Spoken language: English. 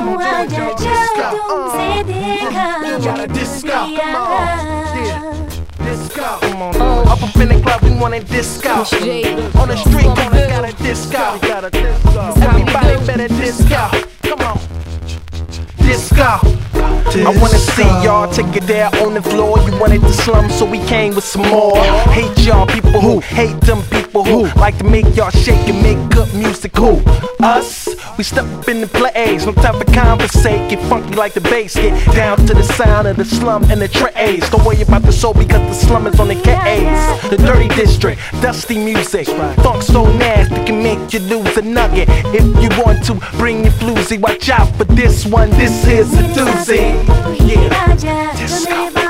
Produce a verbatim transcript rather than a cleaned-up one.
semua jatuh sedekah disco, come on, yeah, disco, come on. Oh. Up up in the club, we want a disco. On the street corner, got a disco. Everybody better disco, come on, disco. I wanna see y'all take it there on the floor. You wanted the slum, so we came with some more. Hate y'all people who hate them people who like to make y'all shake and make good music. Who? Us? We step up in the place, no time for conversate. Get funky like the bass, get down to the sound of the slum and the trays. Don't worry about the soul because the slum is on the K's. The dirty district, dusty music, funk so nasty can make you lose a nugget. If you want to bring your floozy, watch out for this one. This is a doozy. Yeah, disco.